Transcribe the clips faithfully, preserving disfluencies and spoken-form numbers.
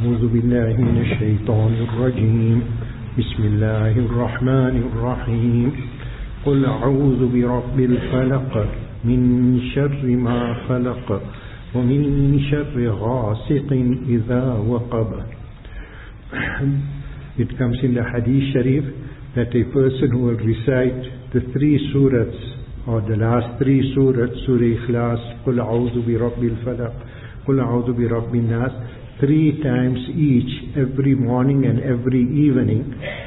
أعوذ بالله من الشيطان الرجيم بسم الله الرحمن الرحيم قل أعوذ برب الفلق من شر ما خلق ومن شر غاسق إذا وقب. It comes in the Hadith Sharif that a person who will recite the three surahs or the last three surahs, Surah Ikhlas, قل أعوذ برب الفلق, قل أعوذ برب الناس, three times each, every morning and every evening,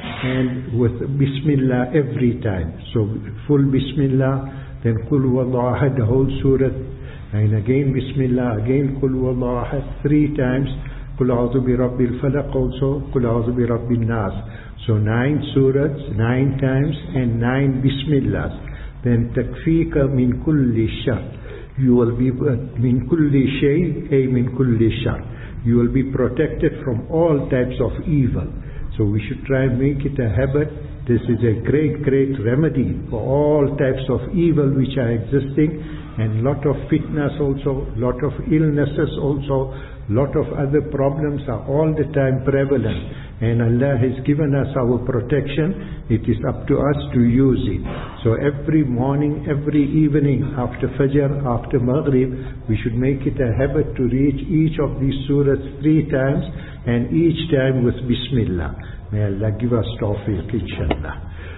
and with Bismillah every time. So full Bismillah, then Qul Huwallahu Ahad, the whole surah, and again Bismillah, again Qul Huwallahu Ahad, three times, Qul A'udhu bi Rabbil Falaq also, Qul A'udhu bi Rabbin Nas. So nine surahs, nine times, and nine Bismillahs. Then Takfika min kulli shar. You will be min kulli shay, a min kulli shar. You will be protected from all types of evil. So we should try and make it a habit. This is a great, great remedy for all types of evil which are existing, and lot of fitnas also, lot of illnesses also, lot of other problems are all the time prevalent. And Allah has given us our protection. It is up to us to use it. So every morning, every evening, after Fajr, after Maghrib, we should make it a habit to read each of these surahs three times, and each time with Bismillah. May Allah give us tawfiq, inshallah.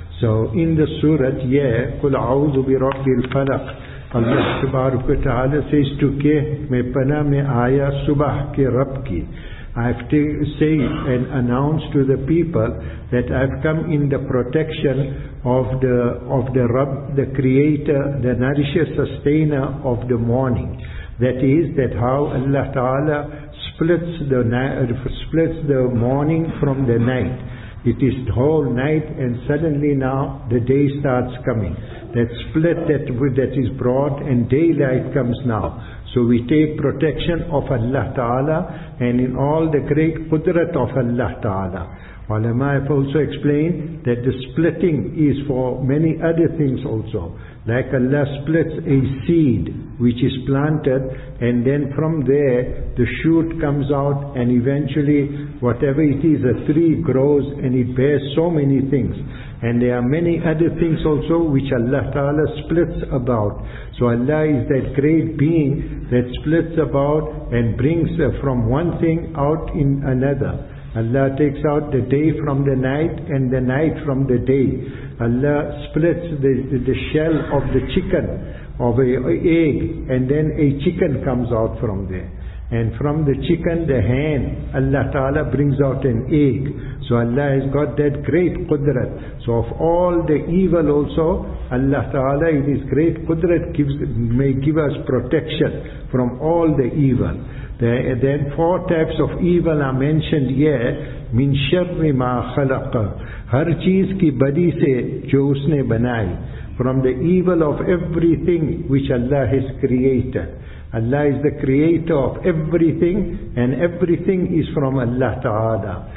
So in the surah, yeah, قُلْ أَعُوذُ بِرَبِّ الْفَلَقِ, Allah Tabarak wa Ta'ala says to ke, मैं पना में आया सुबह के रब की. I have to say and announce to the people that I have come in the protection of the of the Rabb, the Creator, the nourisher, sustainer of the morning. That is, that how Allah Ta'ala splits the splits the morning from the night. It is the whole night, and suddenly now the day starts coming. That split that that is broad, and daylight comes now. So we take protection of Allah Ta'ala, and in all the great qudrat of Allah Ta'ala. Ulama have also explained that the splitting is for many other things also. Like Allah splits a seed which is planted, and then from there the shoot comes out, and eventually whatever it is, a tree grows and it bears so many things. And there are many other things also which Allah Ta'ala splits about. So Allah is that great being that splits about and brings uh, from one thing out in another. Allah takes out the day from the night and the night from the day. Allah splits the, the, the shell of the chicken, of a, a egg, and then a chicken comes out from there. And from the chicken, the hen, Allah Ta'ala brings out an egg. So Allah has got that great qudrat. So of all the evil also, Allah Ta'ala in His great qudrat gives, may give us protection from all the evil. The, then four types of evil are mentioned here. Min sharri ma khalaqa. Har cheez ki badi se jo usne banai. From the evil of everything which Allah has created. Allah is the creator of everything, and everything is from Allah Ta'ala.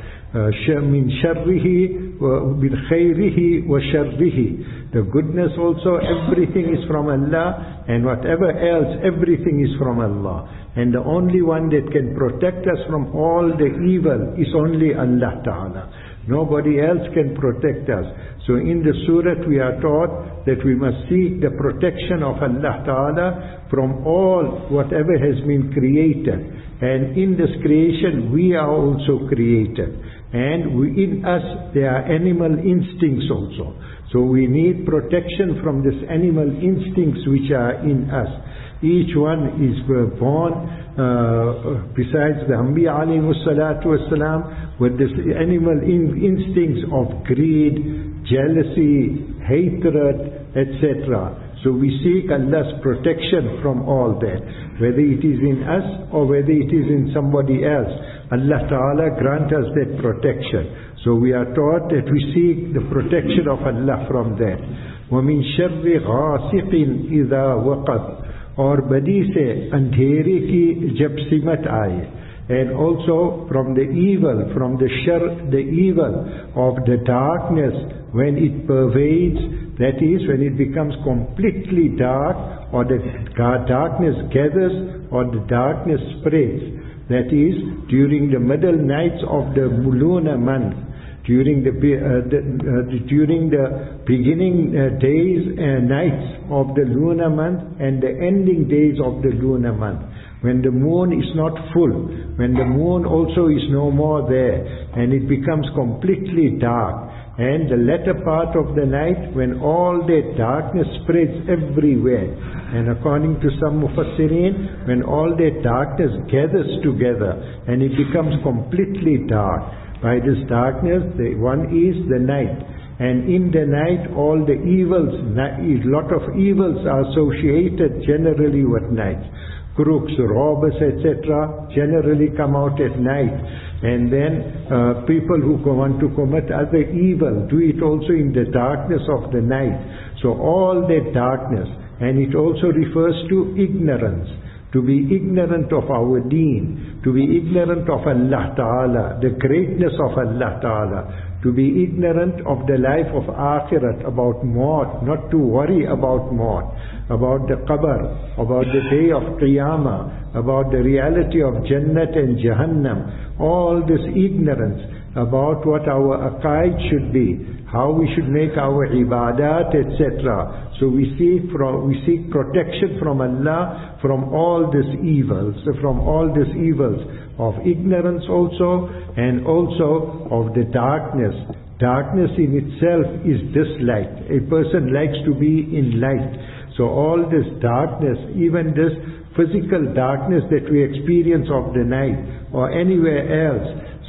Min sharrihi bil khairihi wa sharrihi. The goodness also, everything is from Allah, and whatever else, everything is from Allah. And the only one that can protect us from all the evil is only Allah Ta'ala. Nobody else can protect us. So in the surah we are taught that we must seek the protection of Allah Ta'ala from all whatever has been created. And in this creation we are also created. And we, in us there are animal instincts also. So we need protection from this animal instincts which are in us. Each one is born, uh, besides the Anbiya alayhi salatu wasalam, with this animal in, instincts of greed, jealousy, hatred, et cetera. So we seek Allah's protection from all that, whether it is in us or whether it is in somebody else. Allah Ta'ala grant us that protection. So we are taught that we seek the protection of Allah from that. وَمِن شَرِّ غَاسِقٍ إِذَا وَقَبْ. और बदी से अंधेरे की जब सिमट आए. And also from the evil, from the shar, the evil of the darkness when it pervades, that is when it becomes completely dark, or the darkness gathers, or the darkness spreads. that is during the middle nights of the lunar month, during the, uh, the, uh, during the beginning uh, days and nights of the lunar month and the ending days of the lunar month, when the moon is not full, when the moon also is no more there, and it becomes completely dark, and the latter part of the night when all that darkness spreads everywhere, and according to some Mufassirin, when all that darkness gathers together and it becomes completely dark. By this darkness, the one is the night, and in the night all the evils, a lot of evils are associated generally with night. Crooks, robbers, et cetera generally come out at night, and then uh, people who want to commit other evil do it also in the darkness of the night. So all that darkness, and it also refers to ignorance, to be ignorant of our deen, to be ignorant of Allah Ta'ala, the greatness of Allah Ta'ala, to be ignorant of the life of Akhirat, about maut, not to worry about maut, about the qabr, about the day of Qiyamah, about the reality of Jannat and Jahannam, all this ignorance about what our aqaid should be, how we should make our ibadat, et cetera. So we seek from, we seek protection from Allah from all these evils, from all these evils of ignorance also, and also of the darkness. Darkness in itself is disliked. A person likes to be in light. So all this darkness, even this physical darkness that we experience of the night or anywhere else,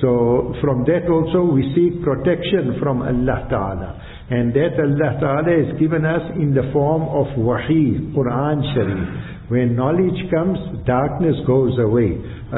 so from that also we seek protection from Allah Ta'ala. And that Allah Ta'ala has given us in the form of Wahi, Quran Sharif. When knowledge comes, darkness goes away.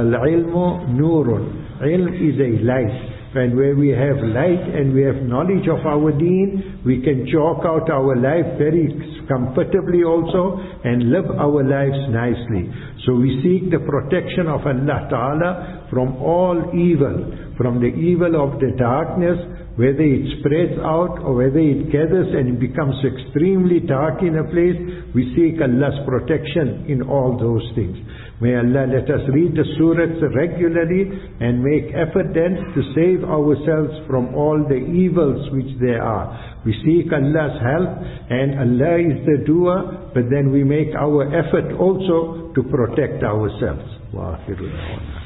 Al-ilmu nurun. Ilm is a light. And where we have light and we have knowledge of our deen, we can chalk out our life very comfortably also and live our lives nicely. So we seek the protection of Allah Ta'ala from all evil, from the evil of the darkness, whether it spreads out or whether it gathers and it becomes extremely dark in a place. We seek Allah's protection in all those things. May Allah let us read the surahs regularly and make effort then to save ourselves from all the evils which there are. We seek Allah's help, and Allah is the doer, but then we make our effort also to protect ourselves. Wa akhiru da'wana.